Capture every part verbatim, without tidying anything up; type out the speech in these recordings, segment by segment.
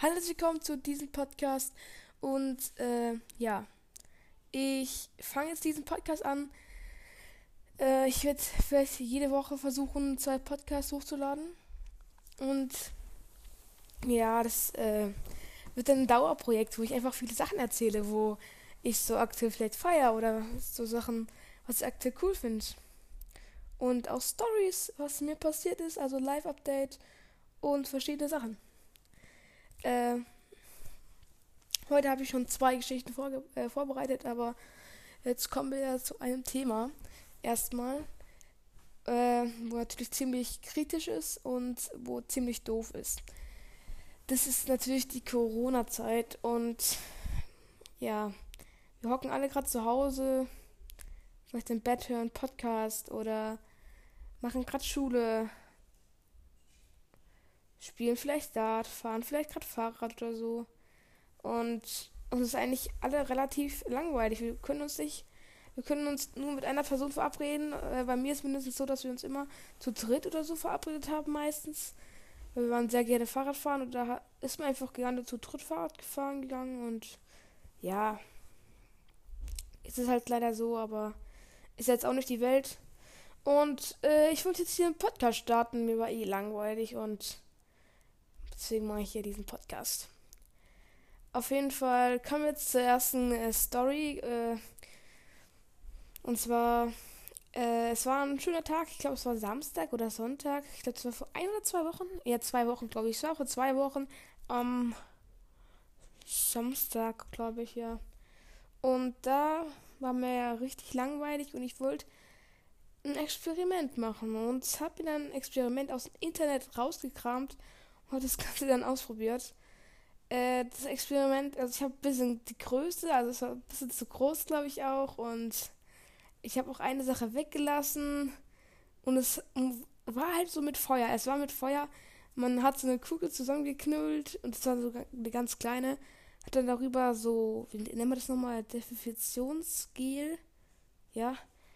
Hallo, herzlich willkommen zu diesem Podcast und äh, ja, ich fange jetzt diesen Podcast an. Äh, ich werde vielleicht jede Woche versuchen, zwei Podcasts hochzuladen und ja, das äh, wird dann ein Dauerprojekt, wo ich einfach viele Sachen erzähle, wo ich so aktuell vielleicht feiere oder so Sachen, was ich aktuell cool finde. Und auch Stories, was mir passiert ist, also Live-Update und verschiedene Sachen. Äh, Heute habe ich schon zwei Geschichten vorge- äh, vorbereitet, aber jetzt kommen wir ja zu einem Thema. Erstmal, äh, wo natürlich ziemlich kritisch ist und wo ziemlich doof ist. Das ist natürlich die Corona-Zeit und ja, wir hocken alle gerade zu Hause, vielleicht im Bett hören Podcast oder machen gerade Schule, spielen vielleicht Dart, fahren vielleicht gerade Fahrrad oder so. Und uns ist eigentlich alle relativ langweilig. Wir können uns nicht, wir können uns nur mit einer Person verabreden. Äh, bei mir ist mindestens so, dass wir uns immer zu dritt oder so verabredet haben meistens. Weil wir waren sehr gerne Fahrrad fahren und da ist man einfach gerne zu dritt Fahrrad gefahren gegangen und ja, ist es halt leider so, aber ist jetzt auch nicht die Welt. Und äh, ich wollte jetzt hier einen Podcast starten, mir war eh langweilig und deswegen mache ich hier diesen Podcast. Auf jeden Fall kommen wir jetzt zur ersten äh, Story. Äh, und zwar, äh, es war ein schöner Tag. Ich glaube, es war Samstag oder Sonntag. Ich glaube, es war vor ein oder zwei Wochen. Ja, zwei Wochen, glaube ich. Es war vor zwei Wochen. Am Samstag, glaube ich, ja. Und da war mir ja richtig langweilig und ich wollte ein Experiment machen. Und habe mir dann ein Experiment aus dem Internet rausgekramt und habe das Ganze dann ausprobiert. Das Experiment, also ich habe ein bisschen die Größe, also es war ein bisschen zu groß, glaube ich auch. Und ich habe auch eine Sache weggelassen. Und es war halt so mit Feuer. Es war mit Feuer. Man hat so eine Kugel zusammengeknüllt und es war so eine ganz kleine. Hat dann darüber so, wie nennen wir das nochmal, Desinfektionsgel, ja,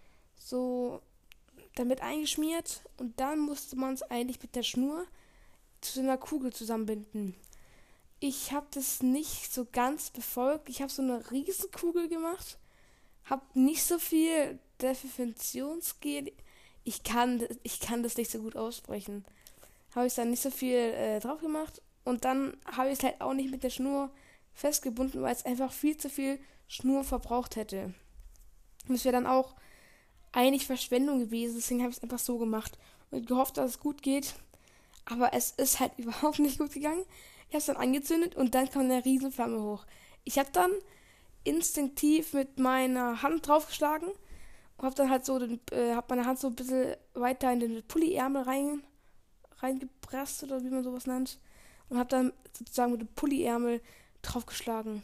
so damit eingeschmiert. Und dann musste man es eigentlich mit der Schnur zu so einer Kugel zusammenbinden. Ich habe das nicht so ganz befolgt. Ich habe so eine Riesenkugel gemacht. Habe nicht so viel Desinfektionsgel. Ich kann, ich kann das nicht so gut aussprechen. Habe ich dann nicht so viel äh, drauf gemacht. Und dann habe ich es halt auch nicht mit der Schnur festgebunden, weil es einfach viel zu viel Schnur verbraucht hätte. Und es wäre dann auch eigentlich Verschwendung gewesen. Deswegen habe ich es einfach so gemacht. Und gehofft, dass es gut geht. Aber es ist halt überhaupt nicht gut gegangen. Ich habe es dann angezündet und dann kam eine Riesenflamme hoch. Ich habe dann instinktiv mit meiner Hand draufgeschlagen und habe dann halt so den, äh, hab meine Hand so ein bisschen weiter in den Pulliärmel rein, reingepresst oder wie man sowas nennt und habe dann sozusagen mit dem Pulliärmel draufgeschlagen.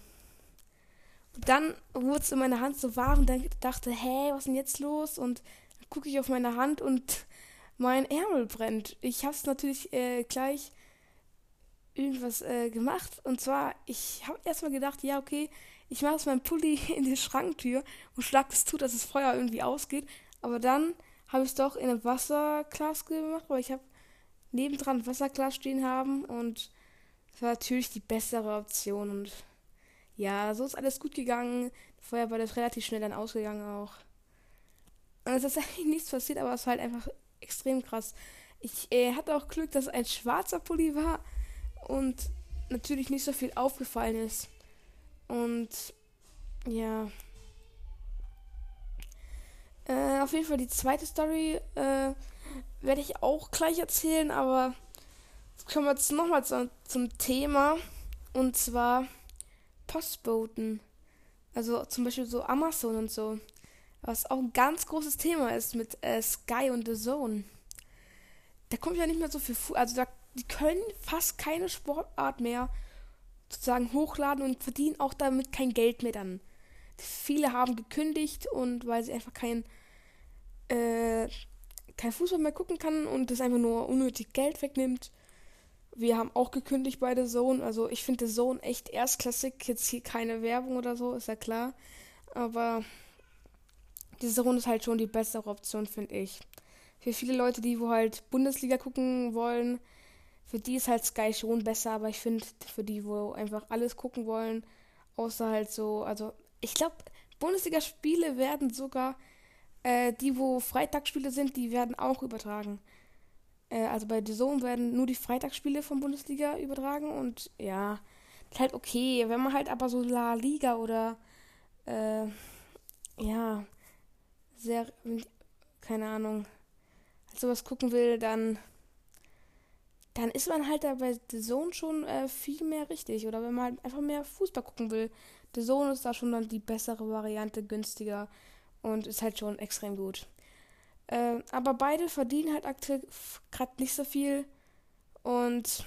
Und dann wurde es in meiner Hand so warm und dann dachte, hä, was ist denn jetzt los? Und dann gucke ich auf meine Hand und mein Ärmel brennt. Ich habe es natürlich äh, gleich irgendwas äh, gemacht. Und zwar, ich habe erstmal gedacht, ja, okay, ich mache jetzt meinen Pulli in die Schranktür und schlag das zu, dass das Feuer irgendwie ausgeht. Aber dann habe ich es doch in einem Wasserglas gemacht, weil ich habe nebendran ein Wasserglas stehen haben und das war natürlich die bessere Option. Und ja, so ist alles gut gegangen. Das Feuer war das relativ schnell dann ausgegangen auch. Und es ist eigentlich nichts passiert, aber es war halt einfach extrem krass. Ich äh, hatte auch Glück, dass es ein schwarzer Pulli war und natürlich nicht so viel aufgefallen ist. Und ja. Äh, auf jeden Fall die zweite Story äh, werde ich auch gleich erzählen, aber jetzt kommen wir jetzt nochmal zu, zum Thema. Und zwar Postboten. Also zum Beispiel so Amazon und so. Was auch ein ganz großes Thema ist mit äh, Sky und The Zone. Da kommt ja nicht mehr so viel Fu- also da die können fast keine Sportart mehr sozusagen hochladen und verdienen auch damit kein Geld mehr dann. Viele haben gekündigt und weil sie einfach kein äh, kein Fußball mehr gucken kann und das einfach nur unnötig Geld wegnimmt. Wir haben auch gekündigt bei The Zone. Also ich finde The Zone echt erstklassig. Jetzt hier keine Werbung oder so, ist ja klar. Aber die Zone ist halt schon die bessere Option, finde ich. Für viele Leute, die wo halt Bundesliga gucken wollen, für die ist halt Sky schon besser, aber ich finde, für die, wo einfach alles gucken wollen, außer halt so, also ich glaube, Bundesligaspiele werden sogar, äh, die, wo Freitagsspiele sind, die werden auch übertragen. Äh, also bei D A Z N werden nur die Freitagsspiele von Bundesliga übertragen und ja, ist halt okay. Wenn man halt aber so La Liga oder, äh, ja, sehr, keine Ahnung, halt sowas gucken will, dann dann ist man halt da bei The Zone schon äh, viel mehr richtig. Oder wenn man halt einfach mehr Fußball gucken will, The Zone ist da schon dann die bessere Variante, günstiger und ist halt schon extrem gut. Äh, aber beide verdienen halt aktuell gerade nicht so viel und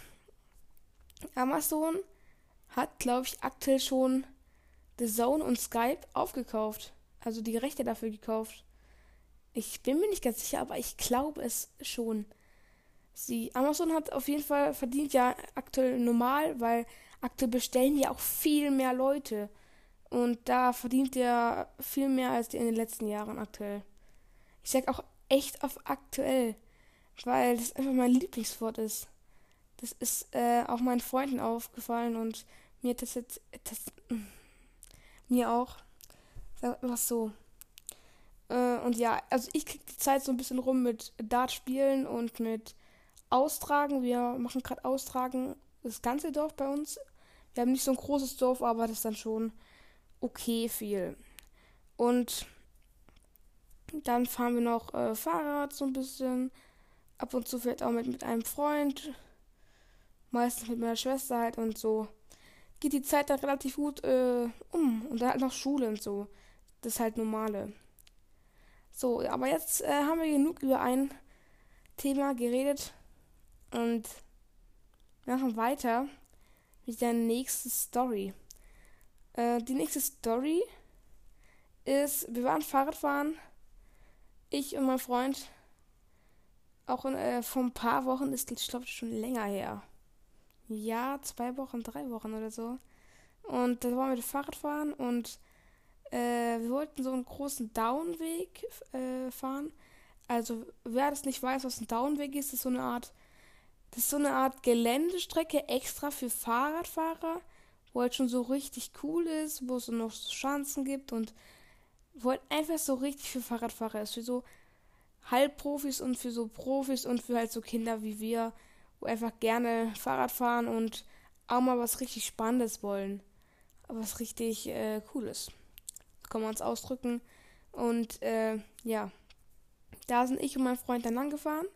Amazon hat, glaube ich, aktuell schon The Zone und Skype aufgekauft. Also die Rechte dafür gekauft. Ich bin mir nicht ganz sicher, aber ich glaube es schon. Sie, Amazon hat auf jeden Fall verdient ja aktuell normal, weil aktuell bestellen ja auch viel mehr Leute. Und da verdient er viel mehr als die in den letzten Jahren aktuell. Ich sag auch echt auf aktuell, weil das einfach mein Lieblingswort ist. Das ist äh, auch meinen Freunden aufgefallen und mir hat das jetzt, das, mir auch, sag mal so. Äh, und ja, also ich krieg die Zeit so ein bisschen rum mit Dart spielen und mit Austragen. Wir machen gerade Austragen, das ganze Dorf bei uns. Wir haben nicht so ein großes Dorf, aber das ist dann schon okay viel. Und dann fahren wir noch äh, Fahrrad so ein bisschen. Ab und zu vielleicht auch mit, mit einem Freund. Meistens mit meiner Schwester halt und so. Geht die Zeit dann relativ gut äh, um. Und dann halt noch Schule und so. Das ist halt normale. So, aber jetzt äh, haben wir genug über ein Thema geredet. Und wir machen weiter mit der nächsten Story. Äh, die nächste Story ist, wir waren Fahrradfahren. Ich und mein Freund. Auch in, äh, vor ein paar Wochen ist, ich glaube, schon länger her. Ja, zwei Wochen, drei Wochen oder so. Und da waren wir Fahrradfahren und äh, wir wollten so einen großen Downweg äh, fahren. Also, wer das nicht weiß, was ein Downweg ist, ist so eine Art, das ist so eine Art Geländestrecke extra für Fahrradfahrer, wo halt schon so richtig cool ist, wo es so noch so Schanzen gibt und wo halt einfach so richtig für Fahrradfahrer ist, für so Halbprofis und für so Profis und für halt so Kinder wie wir, wo einfach gerne Fahrrad fahren und auch mal was richtig Spannendes wollen. Was richtig äh, Cooles. So kann man es ausdrücken. Und äh, ja, da sind ich und mein Freund dann lang gefahren.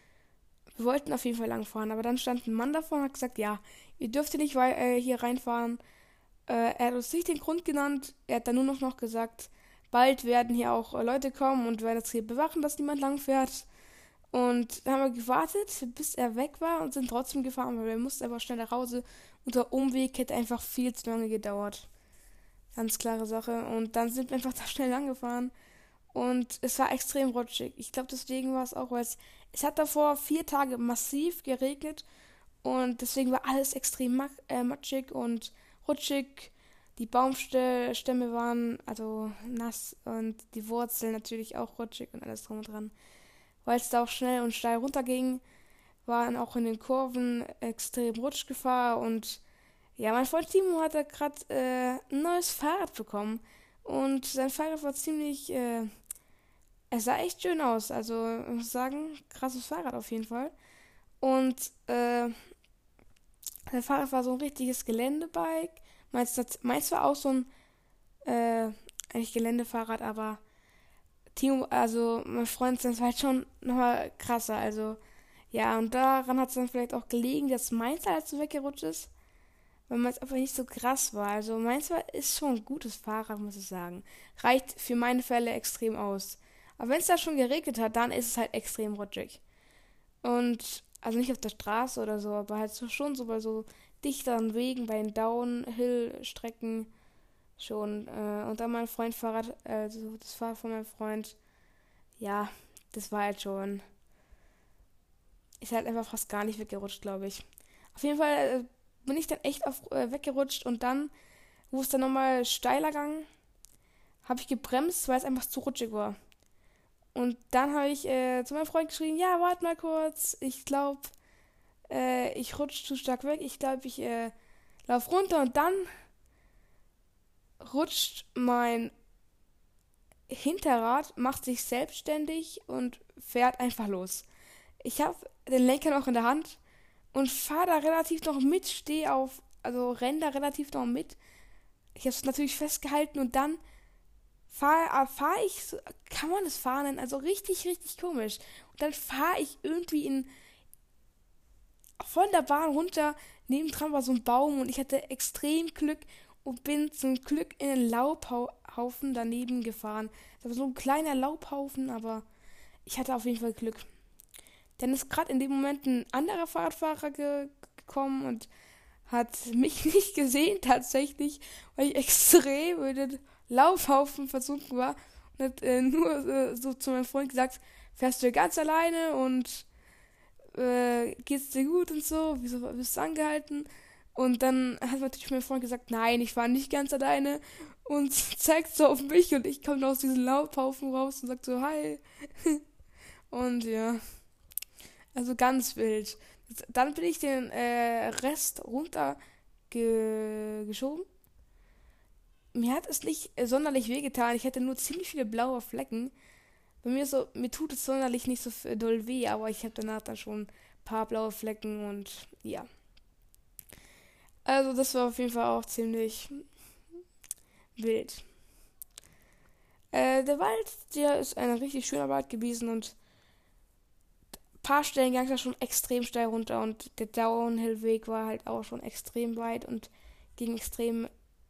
Wir wollten auf jeden Fall lang fahren, aber dann stand ein Mann davor und hat gesagt, ja, ihr dürft hier nicht wei- äh, hier reinfahren. Äh, er hat uns nicht den Grund genannt. Er hat dann nur noch, noch gesagt, bald werden hier auch äh, Leute kommen und werden das hier bewachen, dass niemand lang fährt. Und dann haben wir gewartet, bis er weg war und sind trotzdem gefahren, weil wir mussten einfach schnell nach Hause. Und der Umweg hätte einfach viel zu lange gedauert. Ganz klare Sache. Und dann sind wir einfach da schnell lang gefahren. Und es war extrem rutschig. Ich glaube, deswegen war es auch, weil es, es hat davor vier Tage massiv geregnet. Und deswegen war alles extrem ma- äh, matschig und rutschig. Die Baumstämme waren also nass und die Wurzeln natürlich auch rutschig und alles drum und dran. Weil es da auch schnell und steil runterging, waren auch in den Kurven extrem Rutschgefahr und ja, mein Freund Timo hatte gerade äh, ein neues Fahrrad bekommen und sein Fahrrad war ziemlich, äh, es sah echt schön aus, also ich muss sagen, krasses Fahrrad auf jeden Fall und äh, sein Fahrrad war so ein richtiges Geländebike, meins, das- meins war auch so ein, äh, eigentlich Geländefahrrad, aber Timo, also mein Freund, das war halt schon nochmal krasser. Also, ja, und daran hat es dann vielleicht auch gelegen, dass meins halt so weggerutscht ist, weil meins einfach nicht so krass war. Also, meins war, ist schon ein gutes Fahrrad, muss ich sagen. Reicht für meine Fälle extrem aus. Aber wenn es da schon geregnet hat, dann ist es halt extrem rutschig. Und, also nicht auf der Straße oder so, aber halt so schon so bei so dichteren Wegen, bei den Downhill-Strecken schon. Äh, und dann mein Freund Fahrrad, also das Fahrrad von meinem Freund, ja, das war halt schon, ist halt einfach fast gar nicht weggerutscht, glaube ich. Auf jeden Fall äh, bin ich dann echt auf, äh, weggerutscht und dann, wo es dann nochmal steiler ging, habe ich gebremst, weil es einfach zu rutschig war. Und dann habe ich äh, zu meinem Freund geschrien, ja, warte mal kurz, ich glaube, Äh, ich rutsche zu stark weg. Ich glaube, ich äh, lauf runter und dann rutscht mein Hinterrad, macht sich selbstständig und fährt einfach los. Ich habe den Lenker noch in der Hand und fahre da relativ noch mit, stehe auf, also renne da relativ noch mit. Ich habe es natürlich festgehalten und dann fahre fahr ich, so, kann man es fahren nennen, also richtig, richtig komisch. Und dann fahre ich irgendwie in, von der Bahn runter, nebendran war so ein Baum und ich hatte extrem Glück und bin zum Glück in den Laubhaufen daneben gefahren. Das war so ein kleiner Laubhaufen, aber ich hatte auf jeden Fall Glück. Dann ist gerade in dem Moment ein anderer Fahrradfahrer ge gekommen und hat mich nicht gesehen tatsächlich, weil ich extrem in den Laubhaufen versunken war und hat äh, nur äh, so zu meinem Freund gesagt, fährst du ganz alleine und äh, geht's dir gut und so, wieso bist du angehalten? Und dann hat natürlich mein Freund gesagt, nein, ich war nicht ganz alleine und zeigt so auf mich und ich komme aus diesem Laubhaufen raus und sagt so, hi. Und ja, also ganz wild. Dann bin ich den äh, Rest runter ge geschoben. Mir hat es nicht äh, sonderlich wehgetan. Ich hatte nur ziemlich viele blaue Flecken. Bei mir so, mir tut es sonderlich nicht so f- doll weh, aber ich habe danach dann schon ein paar blaue Flecken und ja. Also das war auf jeden Fall auch ziemlich wild. Äh, der Wald, der ist ein richtig schöner Wald gewesen und ein paar Stellen ging es ja schon extrem steil runter und der Downhill-Weg war halt auch schon extrem weit und ging extrem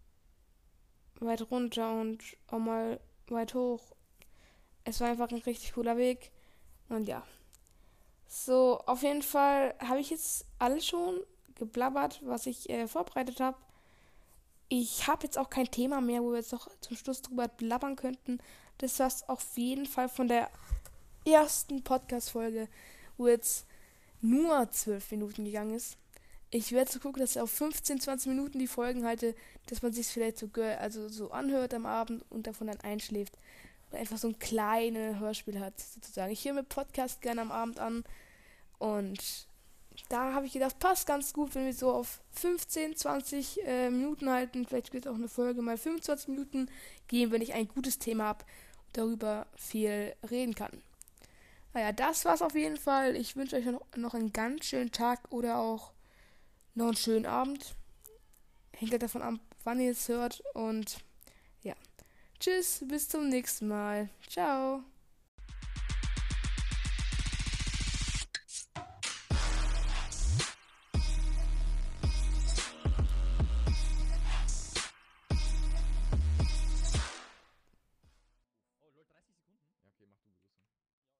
weit runter und auch mal weit hoch. Es war einfach ein richtig cooler Weg und ja. So, auf jeden Fall habe ich jetzt alles schon geblabbert, was ich äh, vorbereitet habe. Ich habe jetzt auch kein Thema mehr, wo wir jetzt noch zum Schluss drüber blabbern könnten. Das war auf jeden Fall von der ersten Podcast-Folge, wo jetzt nur zwölf Minuten gegangen ist. Ich werde so gucken, dass ich auf fünfzehn, zwanzig Minuten die Folgen halte, dass man sich vielleicht so, also so anhört am Abend und davon dann einschläft. Oder einfach so ein kleines Hörspiel hat, sozusagen. Ich höre mir Podcast gerne am Abend an und da habe ich gedacht, passt ganz gut, wenn wir so auf fünfzehn, zwanzig äh, Minuten halten. Vielleicht wird auch eine Folge mal fünfundzwanzig Minuten gehen, wenn ich ein gutes Thema habe und darüber viel reden kann. Naja, das war's auf jeden Fall. Ich wünsche euch noch, noch einen ganz schönen Tag oder auch noch einen schönen Abend. Hängt halt davon ab, wann ihr es hört. Und ja, tschüss, bis zum nächsten Mal. Ciao. Oh, lol, dreißig Sekunden? Ja, okay, mach du bloß.